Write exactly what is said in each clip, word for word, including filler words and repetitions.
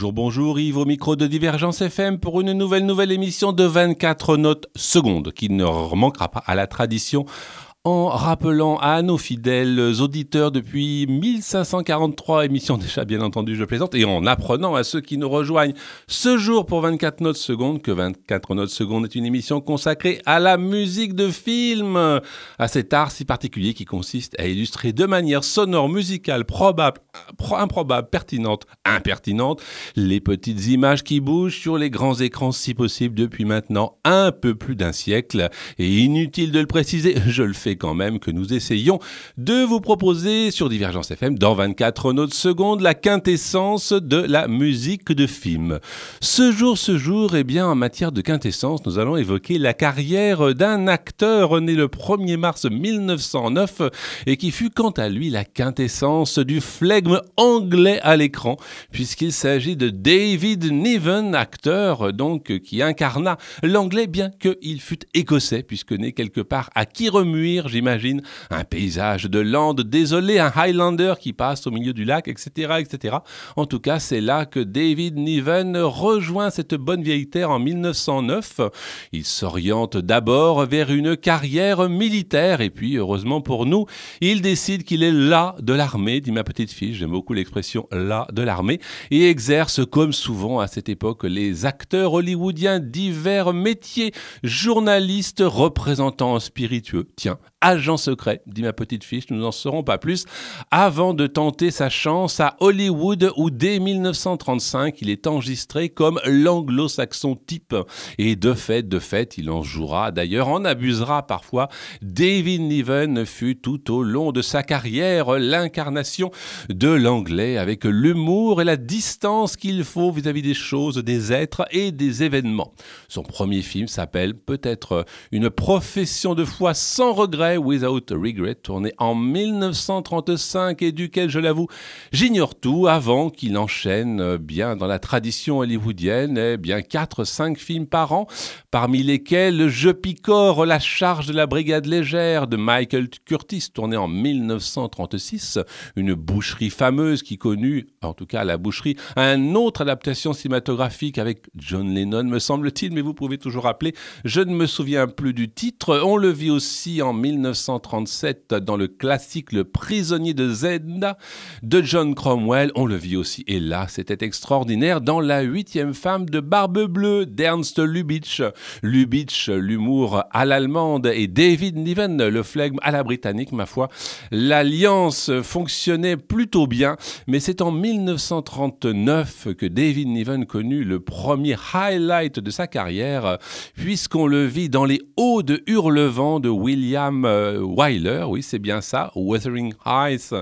Bonjour, bonjour, Yves au micro de Divergence F M pour une nouvelle, nouvelle émission de vingt-quatre notes secondes qui ne manquera pas à la tradition en rappelant à nos fidèles auditeurs depuis mille cinq cent quarante-trois émissions déjà, bien entendu, je plaisante, et en apprenant à ceux qui nous rejoignent ce jour pour vingt-quatre notes secondes que vingt-quatre notes secondes est une émission consacrée à la musique de film, à cet art si particulier qui consiste à illustrer de manière sonore, musicale, probable, improbable, pertinente, impertinente, les petites images qui bougent sur les grands écrans si possible depuis maintenant un peu plus d'un siècle. Et inutile de le préciser, je le fais quand même, que nous essayons de vous proposer sur Divergence F M dans vingt-quatre notes secondes la quintessence de la musique de film. Ce jour, ce jour, eh bien, en matière de quintessence, nous allons évoquer la carrière d'un acteur né le premier mars mille neuf cent neuf et qui fut quant à lui la quintessence du flegme anglais à l'écran, puisqu'il s'agit de David Niven, acteur donc qui incarna l'anglais bien qu'il fût écossais, puisque né quelque part à Kirriemuir, j'imagine, un paysage de lande désolé, un Highlander qui passe au milieu du lac, et cetera, et cetera. En tout cas, c'est là que David Niven rejoint cette bonne vieille terre en mille neuf cent neuf. Il s'oriente d'abord vers une carrière militaire et puis, heureusement pour nous, il décide qu'il est là de l'armée, dit ma petite fille, j'aime beaucoup l'expression là de l'armée, et exerce comme souvent à cette époque les acteurs hollywoodiens divers métiers, journalistes, représentants spiritueux, tiens, agent secret, dit ma petite fiche, nous n'en saurons pas plus, avant de tenter sa chance à Hollywood où dès mille neuf cent trente-cinq, il est enregistré comme l'anglo-saxon type. Et de fait, de fait, il en jouera, d'ailleurs en abusera parfois. David Niven fut tout au long de sa carrière l'incarnation de l'anglais avec l'humour et la distance qu'il faut vis-à-vis des choses, des êtres et des événements. Son premier film s'appelle peut-être Une profession de foi sans regret, Without Regret, tourné en mille neuf cent trente-cinq et duquel, je l'avoue, j'ignore tout avant qu'il enchaîne bien dans la tradition hollywoodienne, eh bien quatre cinq films par an, parmi lesquels Je picore la charge de la brigade légère de Michael Curtis, tourné en mille neuf cent trente-six, une boucherie fameuse qui connut, en tout cas la boucherie, une autre adaptation cinématographique avec John Lennon, me semble-t-il, mais vous pouvez toujours rappeler, je ne me souviens plus du titre. On le vit aussi en mille neuf cent trente-sept dans le classique Le prisonnier de Zenda de John Cromwell. On le vit aussi, et là c'était extraordinaire, dans La huitième femme de Barbe Bleue d'Ernst Lubitsch. Lubitsch, l'humour à l'allemande, et David Niven, le flegme à la britannique, ma foi. L'alliance fonctionnait plutôt bien, mais c'est en mille neuf cent trente-neuf que David Niven connut le premier highlight de sa carrière, puisqu'on le vit dans Les Hauts de Hurlevent de William euh, Wyler, oui c'est bien ça, Wuthering Heights,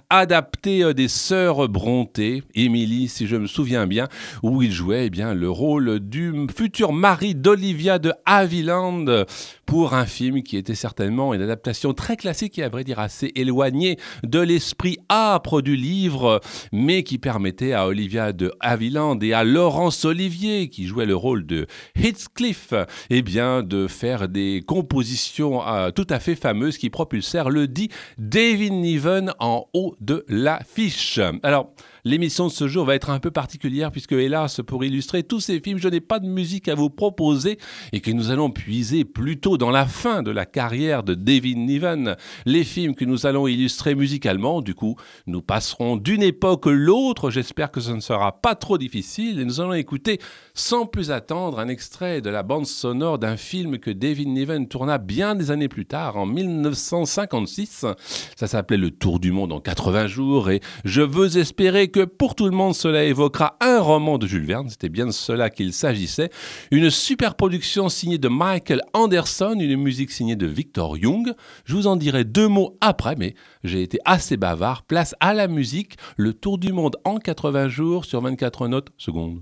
adapté euh, des Sœurs Brontë, Emily si je me souviens bien, où il jouait eh bien, le rôle du futur mari d'Olivia de Havilland, pour un film qui était certainement une adaptation très classique et à vrai dire assez éloignée de l'esprit âpre du livre, mais qui permettait à Olivia de Havilland et à Laurence Olivier, qui jouait le rôle de Heathcliff, eh bien, de faire des compositions euh, tout à fait fameuses qui propulsèrent le dit David Niven en haut de l'affiche. Alors, l'émission de ce jour va être un peu particulière puisque, hélas, pour illustrer tous ces films, je n'ai pas de musique à vous proposer et que nous allons puiser plutôt dans la fin de la carrière de David Niven. Les films que nous allons illustrer musicalement, du coup, nous passerons d'une époque à l'autre. J'espère que ce ne sera pas trop difficile et nous allons écouter sans plus attendre un extrait de la bande sonore d'un film que David Niven tourna bien des années plus tard, en mille neuf cent cinquante-six. Ça s'appelait Le Tour du Monde en quatre-vingts jours et je veux espérer que pour tout le monde, cela évoquera un roman de Jules Verne. C'était bien de cela qu'il s'agissait. Une super production signée de Michael Anderson, une musique signée de Victor Young. Je vous en dirai deux mots après, mais j'ai été assez bavard. Place à la musique. Le Tour du Monde en quatre-vingts jours sur vingt-quatre notes secondes.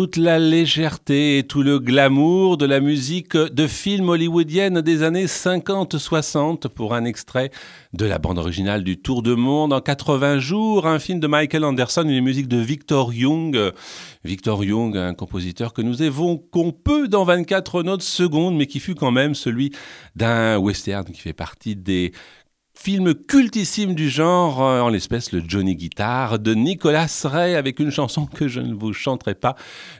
toute la légèreté et tout le glamour de la musique de film hollywoodienne des années cinquante soixante pour un extrait de la bande originale du Tour du Monde en quatre-vingts jours, un film de Michael Anderson, une musique de Victor Young. Victor Young, un compositeur que nous évoquons peu dans vingt-quatre notes secondes, mais qui fut quand même celui d'un western qui fait partie des film cultissime du genre, en l'espèce le Johnny Guitar de Nicolas Ray, avec une chanson que je ne vous chanterai pas.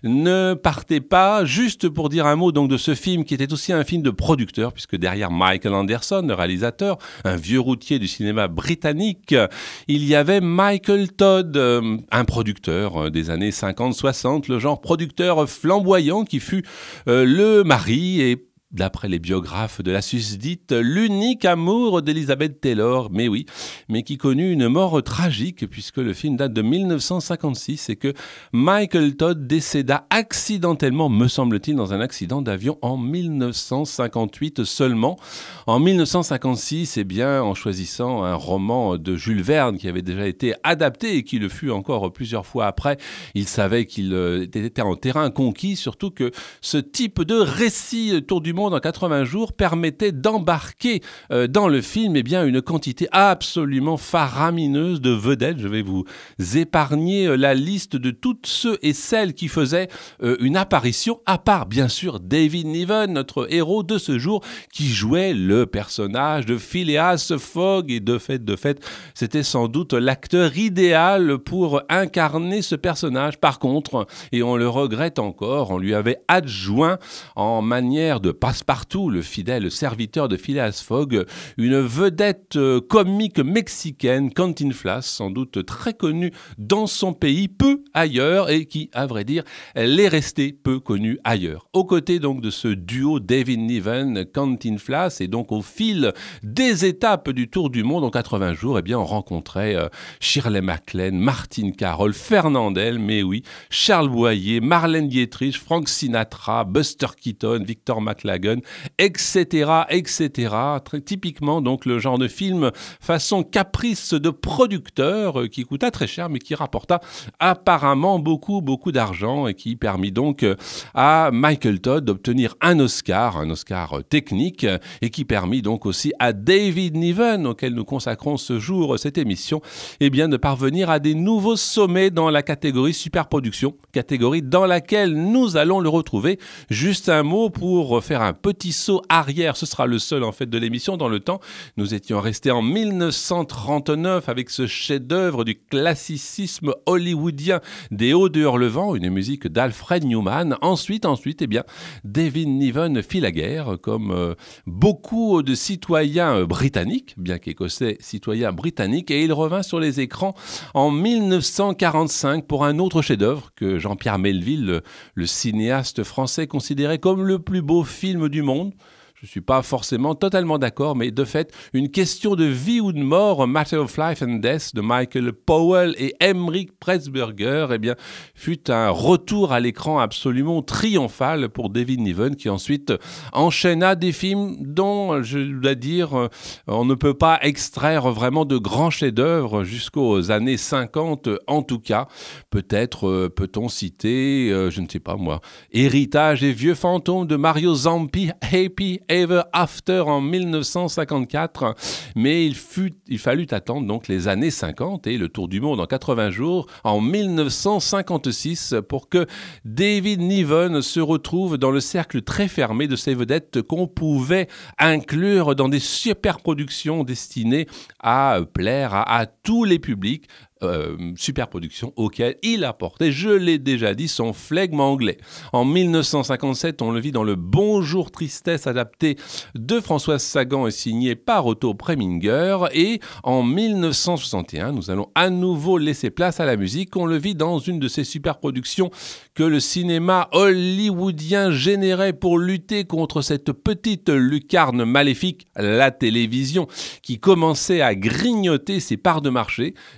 Ne partez pas, juste pour dire un mot donc de ce film qui était aussi un film de producteur, puisque derrière Michael Anderson, le réalisateur, un vieux routier du cinéma britannique, il y avait Michael Todd, un producteur des années cinquante soixante, le genre producteur flamboyant qui fut euh, le mari et d'après les biographes de la susdite, l'unique amour d'Elizabeth Taylor, mais oui, mais qui connut une mort tragique puisque le film date de dix-neuf cent cinquante-six et que Michael Todd décéda accidentellement, me semble-t-il, dans un accident d'avion en dix-neuf cent cinquante-huit seulement. En dix-neuf cent cinquante-six, eh bien, en choisissant un roman de Jules Verne qui avait déjà été adapté et qui le fut encore plusieurs fois après, il savait qu'il était en terrain conquis, surtout que ce type de récit Tour du Monde en quatre-vingts jours permettait d'embarquer euh, dans le film eh bien, une quantité absolument faramineuse de vedettes. Je vais vous épargner euh, la liste de toutes ceux et celles qui faisaient euh, une apparition, à part bien sûr David Niven, notre héros de ce jour, qui jouait le personnage de Phileas Fogg. Et de fait, de fait, c'était sans doute l'acteur idéal pour incarner ce personnage. Par contre, et on le regrette encore, on lui avait adjoint en manière de Passepartout, le fidèle serviteur de Phileas Fogg, une vedette euh, comique mexicaine, Cantinflas, sans doute très connue dans son pays, peu ailleurs, et qui, à vrai dire, l'est restée peu connue ailleurs. Aux côtés donc de ce duo David Niven, Cantinflas, et donc au fil des étapes du Tour du Monde en quatre-vingts jours, eh bien, on rencontrait euh, Shirley MacLaine, Martine Carole, Fernandel, mais oui, Charles Boyer, Marlène Dietrich, Frank Sinatra, Buster Keaton, Victor McLaglen, et cetera, et cetera. Très typiquement, donc, le genre de film façon caprice de producteur euh, qui coûta très cher, mais qui rapporta apparemment beaucoup, beaucoup d'argent et qui permit donc euh, à Michael Todd d'obtenir un Oscar, un Oscar euh, technique, euh, et qui permit donc aussi à David Niven, auquel nous consacrons ce jour euh, cette émission, eh bien, de parvenir à des nouveaux sommets dans la catégorie superproduction, catégorie dans laquelle nous allons le retrouver. Juste un mot pour faire un petit saut arrière, ce sera le seul en fait de l'émission dans le temps. Nous étions restés en dix-neuf cent trente-neuf avec ce chef-d'œuvre du classicisme hollywoodien des Hauts de Hurlevent, une musique d'Alfred Newman. Ensuite, ensuite, eh bien, David Niven fit la guerre comme euh, beaucoup de citoyens euh, britanniques, bien qu'écossais, citoyens britanniques, et il revint sur les écrans en dix-neuf cent quarante-cinq pour un autre chef-d'œuvre que Jean-Pierre Melville, le, le cinéaste français, considérait comme le plus beau film du monde. Je ne suis pas forcément totalement d'accord, mais de fait, une question de vie ou de mort, Matter of Life and Death de Michael Powell et Emmerich Pressburger, eh bien, fut un retour à l'écran absolument triomphal pour David Niven, qui ensuite enchaîna des films dont, je dois dire, on ne peut pas extraire vraiment de grands chefs-d'œuvre jusqu'aux années cinquante, en tout cas. Peut-être euh, peut-on citer, euh, je ne sais pas moi, Héritage et vieux fantômes de Mario Zampi, Happy Ever After en dix-neuf cent cinquante-quatre, mais il, fut, il fallut attendre donc les années cinquante et le Tour du Monde en quatre-vingts jours en dix-neuf cent cinquante-six pour que David Niven se retrouve dans le cercle très fermé de ces vedettes qu'on pouvait inclure dans des superproductions destinées à plaire à, à tous les publics. Euh, superproduction auquel il apportait, je l'ai déjà dit, son flegme anglais. En dix-neuf cent cinquante-sept, on le vit dans le Bonjour Tristesse adapté de Françoise Sagan et signé par Otto Preminger. Et en dix-neuf cent soixante et un, nous allons à nouveau laisser place à la musique. On le vit dans une de ces superproductions que le cinéma hollywoodien générait pour lutter contre cette petite lucarne maléfique, la télévision, qui commençait à grignoter ses parts de marché. L'idée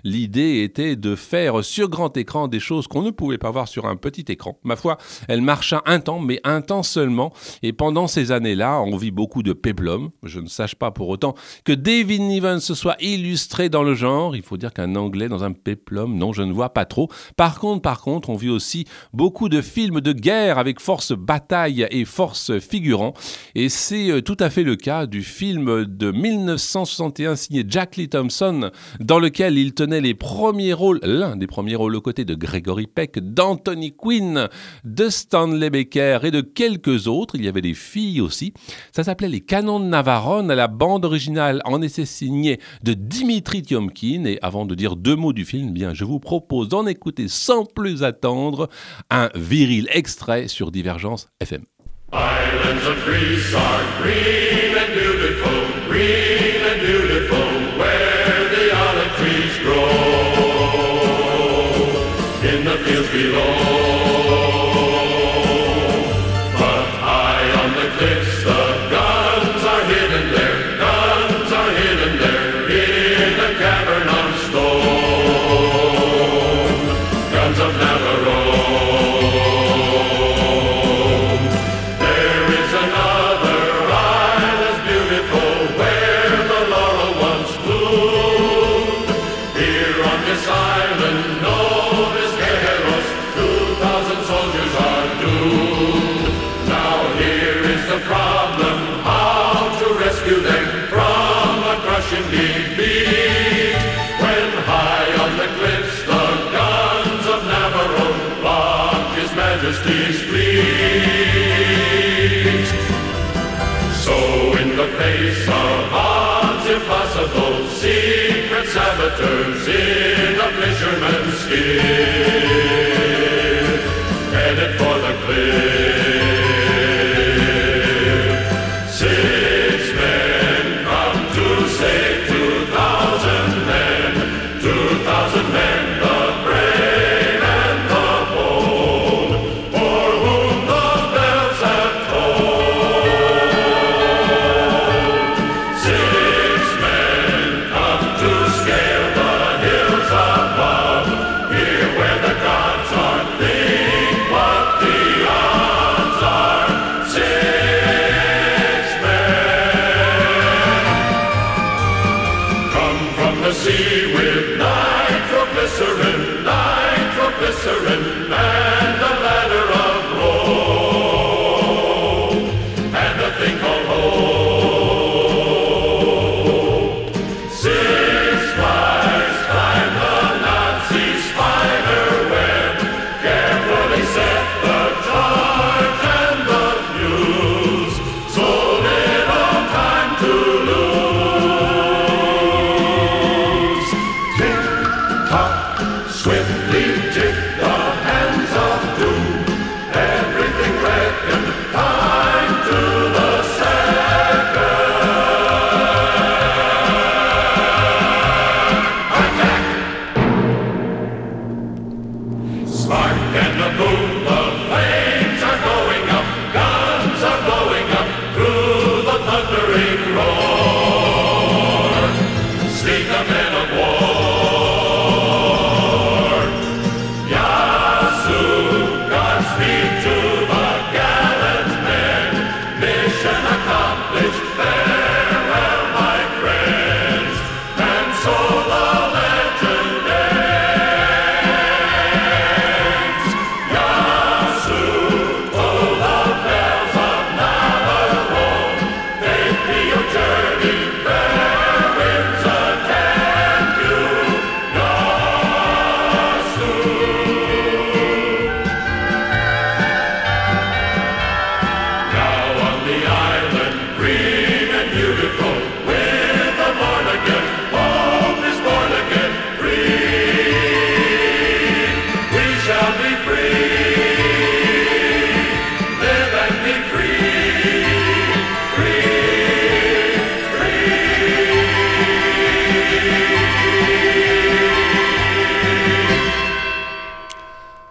l'idée était de faire sur grand écran des choses qu'on ne pouvait pas voir sur un petit écran. Ma foi, elle marcha un temps, mais un temps seulement. Et pendant ces années-là, on vit beaucoup de péplum. Je ne sache pas pour autant que David Niven se soit illustré dans le genre. Il faut dire qu'un Anglais dans un péplum, non, je ne vois pas trop. Par contre, par contre, on vit aussi beaucoup de films de guerre avec force bataille et force figurant. Et c'est tout à fait le cas du film de mille neuf cent soixante et un signé Jack Lee Thompson, dans lequel il tenait les premiers rôles, l'un des premiers rôles aux côtés de Gregory Peck, d'Anthony Quinn, de Stanley Baker et de quelques autres. Il y avait des filles aussi. Ça s'appelait Les Canons de Navarone. La bande originale en était signée de Dimitri Tiomkin. Et avant de dire deux mots du film, bien, je vous propose d'en écouter sans plus attendre un viril extrait sur Divergence F M. Islands of Greece are green and beautiful, green and beautiful, where the olive trees grow in the fields below. But high on the cliffs the guns are hidden there, guns are hidden there in a cavern of stone, guns of Navarone. Defeat. When high on the cliffs the guns of Navarone block His Majesty's fleet. So in the face of odds impossible, secret saboteurs in a fisherman's skiff headed for the cliff. Six men come to save two thousand men, two thousand men, the brave and the bold, for whom the bells have tolled. Six men come to scale the hills above, here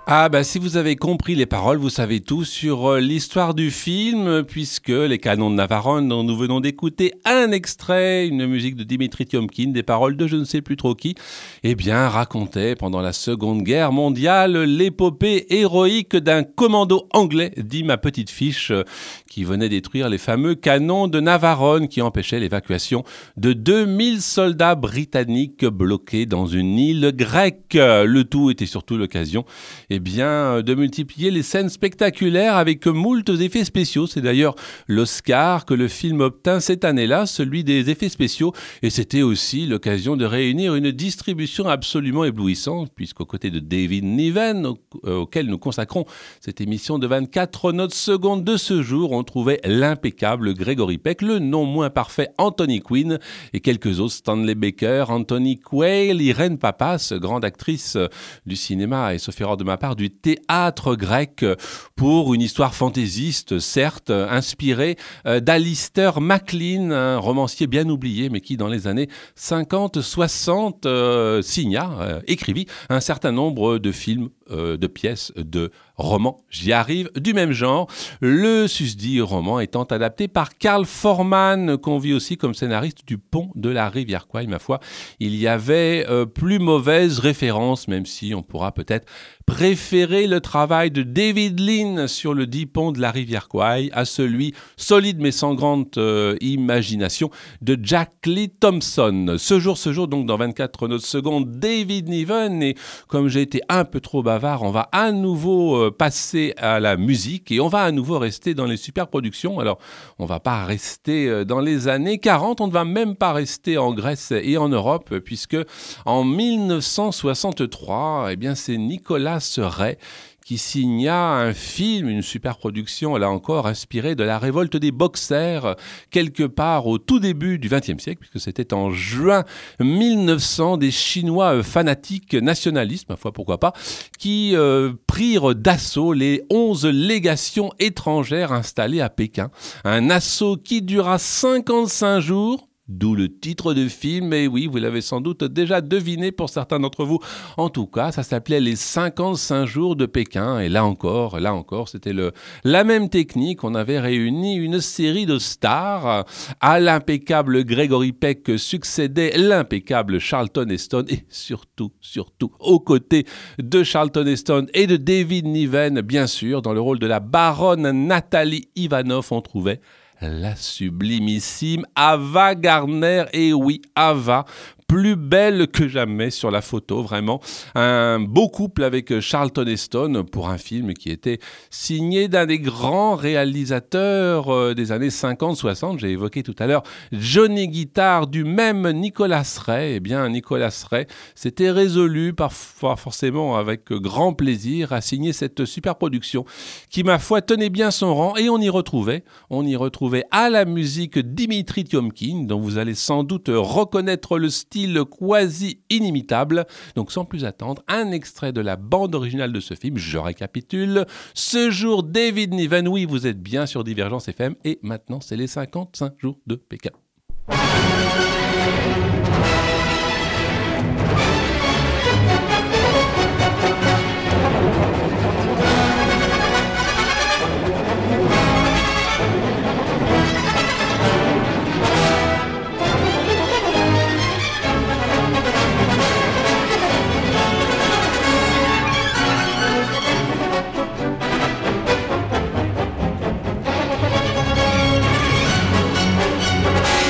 Ah bah si vous avez compris les paroles, vous savez tout sur euh, l'histoire du film, puisque les Canons de Navarone dont nous venons d'écouter un extrait, une musique de Dimitri Tiomkin, des paroles de je ne sais plus trop qui, eh bien racontait pendant la Seconde Guerre mondiale l'épopée héroïque d'un commando anglais, dit ma petite fiche, euh, qui venait détruire les fameux canons de Navarone qui empêchaient l'évacuation de deux mille soldats britanniques bloqués dans une île grecque. Le tout était surtout l'occasion eh bien, de multiplier les scènes spectaculaires avec moult effets spéciaux. C'est d'ailleurs l'Oscar que le film obtint cette année-là, celui des effets spéciaux. Et c'était aussi l'occasion de réunir une distribution absolument éblouissante, puisqu'aux côtés de David Niven, au, euh, auquel nous consacrons cette émission de vingt-quatre notes secondes de ce jour, on trouvait l'impeccable Gregory Peck, le non moins parfait Anthony Quinn et quelques autres, Stanley Baker, Anthony Quayle, Irène Papas, grande actrice du cinéma et sauf erreur de ma part du théâtre grec, pour une histoire fantaisiste, certes, inspirée euh, d'Alistair MacLean, un romancier bien oublié, mais qui dans les années cinquante soixante euh, signa, euh, écrivit un certain nombre de films, euh, de pièces, de romans, j'y arrive, du même genre. Le susdit roman étant adapté par Carl Forman, qu'on vit aussi comme scénariste du Pont de la Rivière Kwai. Ma foi, il y avait euh, plus mauvaise référence, même si on pourra peut-être préférer le travail de David Lean sur le dit pont de la rivière Kwai à celui, solide mais sans grande euh, imagination, de Jack Lee Thompson. Ce jour, ce jour, donc dans vingt-quatre notes secondes, David Niven. Et comme j'ai été un peu trop bavard, on va à nouveau euh, passer à la musique et on va à nouveau rester dans les superproductions. Alors, on va pas rester euh, dans les années quarante, on ne va même pas rester en Grèce et en Europe, puisque en mille neuf cent soixante-trois, eh bien, c'est Nicolas Ray qui signa un film, une superproduction, là encore, inspirée de la révolte des Boxers, quelque part au tout début du vingtième siècle, puisque c'était en juin mille neuf cents, des Chinois fanatiques nationalistes, ma foi, pourquoi pas, qui euh, prirent d'assaut les onze légations étrangères installées à Pékin. Un assaut qui dura cinquante-cinq jours, d'où le titre de film, et oui, vous l'avez sans doute déjà deviné pour certains d'entre vous. En tout cas, ça s'appelait les cinquante-cinq jours de Pékin, et là encore, là encore, c'était le, la même technique. On avait réuni une série de stars. À l'impeccable Gregory Peck succédait l'impeccable Charlton Heston, et surtout, surtout, aux côtés de Charlton Heston et de David Niven, bien sûr, dans le rôle de la baronne Nathalie Ivanov, on trouvait la sublimissime Ava Gardner. Et oui, Ava, plus belle que jamais sur la photo, vraiment. Un beau couple avec Charlton Heston pour un film qui était signé d'un des grands réalisateurs euh, des années cinquante soixante. J'ai évoqué tout à l'heure Johnny Guitar, du même Nicolas Ray. Eh bien, Nicolas Ray s'était résolu, parfois forcément avec grand plaisir, à signer cette super production qui, ma foi, tenait bien son rang. Et on y retrouvait, on y retrouvait à la musique Dimitri Tiomkin, dont vous allez sans doute reconnaître le style quasi inimitable. Donc sans plus attendre, un extrait de la bande originale de ce film. Je récapitule. Ce jour, David Niven, oui, vous êtes bien sur Divergence F M. Et maintenant, c'est les cinquante-cinq jours de Pékin. Thank you.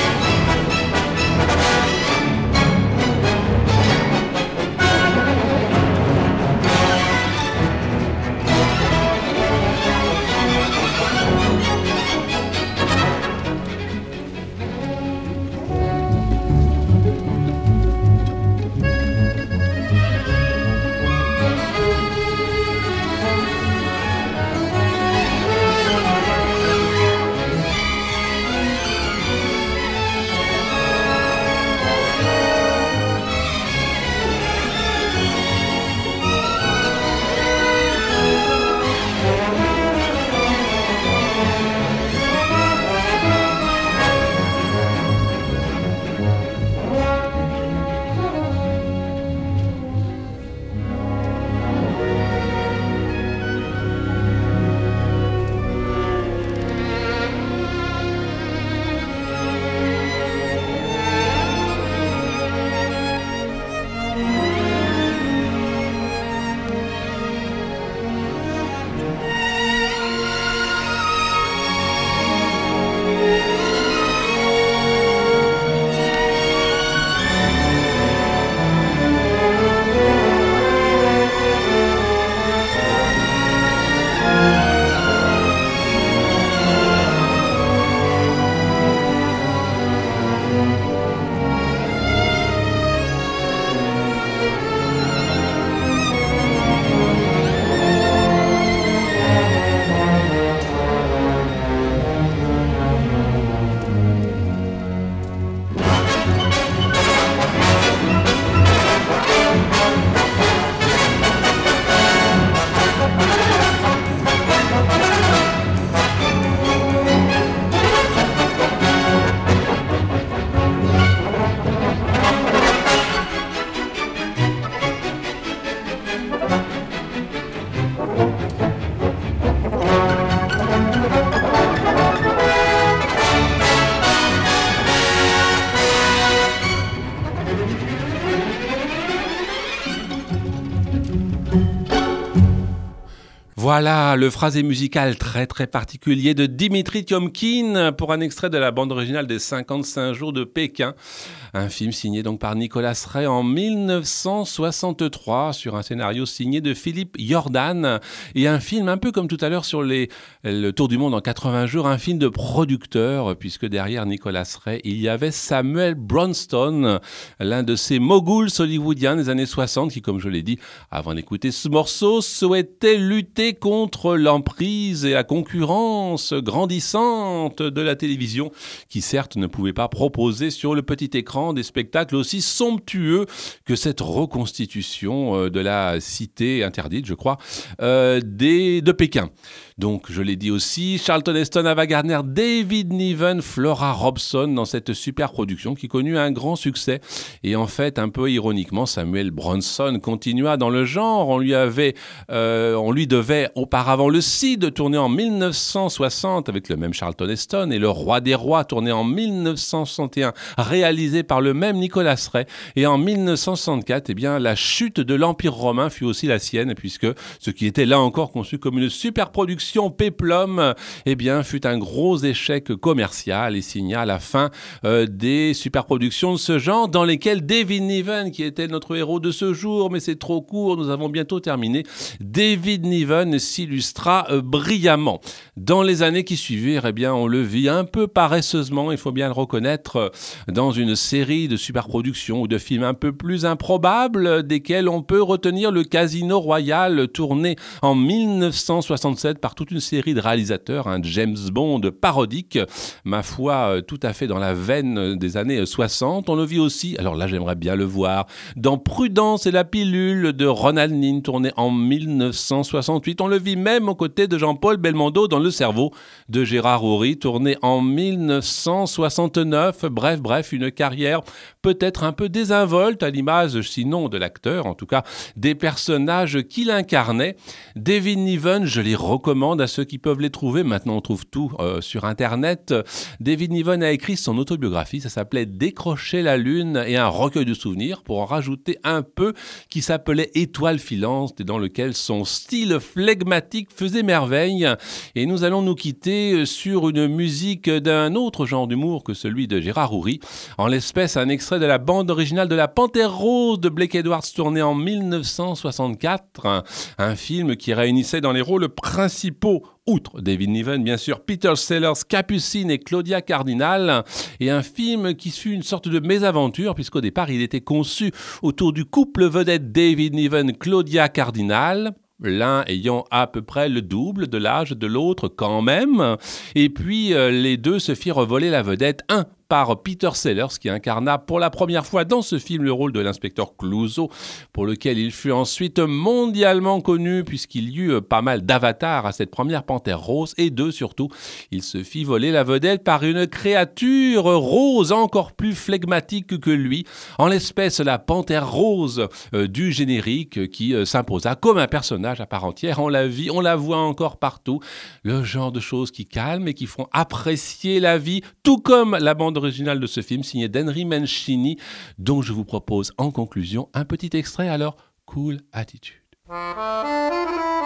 Voilà le phrasé musical très très particulier de Dimitri Tiomkin pour un extrait de la bande originale des cinquante-cinq jours de Pékin. Un film signé donc par Nicolas Ray en mille neuf cent soixante-trois sur un scénario signé de Philippe Jordan et un film un peu comme tout à l'heure sur les, le Tour du monde en quatre-vingts jours, un film de producteur puisque derrière Nicolas Ray il y avait Samuel Bronston, l'un de ces moguls hollywoodiens des années soixante qui, comme je l'ai dit avant d'écouter ce morceau, souhaitait lutter contre l'emprise et la concurrence grandissante de la télévision qui certes ne pouvait pas proposer sur le petit écran des spectacles aussi somptueux que cette reconstitution de la cité interdite, je crois, euh, des, de Pékin. Donc, je l'ai dit aussi, Charlton Heston, Ava Gardner, David Niven, Flora Robson dans cette super production qui connut un grand succès. Et en fait, un peu ironiquement, Samuel Bronson continua dans le genre. On lui avait, euh, on lui devait auparavant le Cid, tourné en mille neuf cent soixante avec le même Charlton Heston, et Le Roi des Rois, tourné en mille neuf cent soixante et un, réalisé par le même Nicolas Ray. Et en mille neuf cent soixante-quatre, eh bien, la chute de l'Empire romain fut aussi la sienne, puisque ce qui était là encore conçu comme une super production péplum, eh bien, fut un gros échec commercial et signa la fin euh, des superproductions de ce genre dans lesquelles David Niven, qui était notre héros de ce jour, mais c'est trop court, nous avons bientôt terminé, David Niven s'illustra euh, brillamment. Dans les années qui suivirent, eh bien, on le vit un peu paresseusement, il faut bien le reconnaître, dans une série de superproductions ou de films un peu plus improbables, desquels on peut retenir le Casino Royale, tourné en mille neuf cent soixante-sept par toute une série de réalisateurs, un James Bond parodique, ma foi, tout à fait dans la veine des années soixante. On le vit aussi, alors là j'aimerais bien le voir, dans Prudence et la pilule de Ronald Nin, tourné en mille neuf cent soixante-huit. On le vit même aux côtés de Jean-Paul Belmondo dans Le Cerveau de Gérard Houry, tourné en mille neuf cent soixante-neuf. Bref, bref, une carrière peut-être un peu désinvolte à l'image, sinon de l'acteur, en tout cas des personnages qu'il incarnait. David Niven, je les recommande à ceux qui peuvent les trouver. Maintenant, on trouve tout euh, sur Internet. David Niven a écrit son autobiographie. Ça s'appelait Décrocher la lune et un recueil de souvenirs pour en rajouter un peu qui s'appelait Étoile filante et dans lequel son style flegmatique faisait merveille. Et nous allons nous quitter sur une musique d'un autre genre d'humour que celui de Gérard Houry. En l'espèce, un extrait de la bande originale de La Panthère Rose de Blake Edwards tourné en mille neuf cent soixante-quatre. Un, un film qui réunissait dans les rôles principaux, outre David Niven, bien sûr, Peter Sellers, Capucine et Claudia Cardinal, et un film qui fut une sorte de mésaventure, puisqu'au départ, il était conçu autour du couple vedette David Niven-Claudia Cardinal, l'un ayant à peu près le double de l'âge de l'autre quand même, et puis euh, les deux se firent voler la vedette, un par Peter Sellers, qui incarna pour la première fois dans ce film le rôle de l'inspecteur Clouseau, pour lequel il fut ensuite mondialement connu, puisqu'il y eut pas mal d'avatars à cette première Panthère Rose, et deux surtout, il se fit voler la vedette par une créature rose encore plus flegmatique que lui, en l'espèce la Panthère Rose euh, du générique, qui euh, s'imposa comme un personnage à part entière. On la vit, on la voit encore partout, le genre de choses qui calment et qui font apprécier la vie, tout comme la bande originale de ce film signé d'Henry Mancini, dont je vous propose en conclusion un petit extrait. Alors, Cool Attitude.